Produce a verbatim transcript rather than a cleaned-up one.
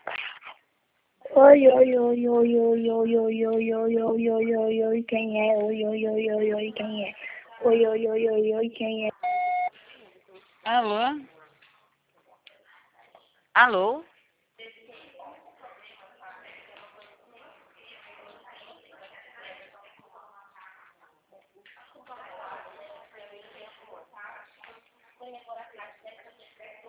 Oi, oi, oi, oi, oi, oi, oi, oi, oi, oi, oi, oi, oi, quem é? Oi, oi, oi, oi, oi, quem é? Oi, oi, oi, oi, oi, quem é? Alô? Alô?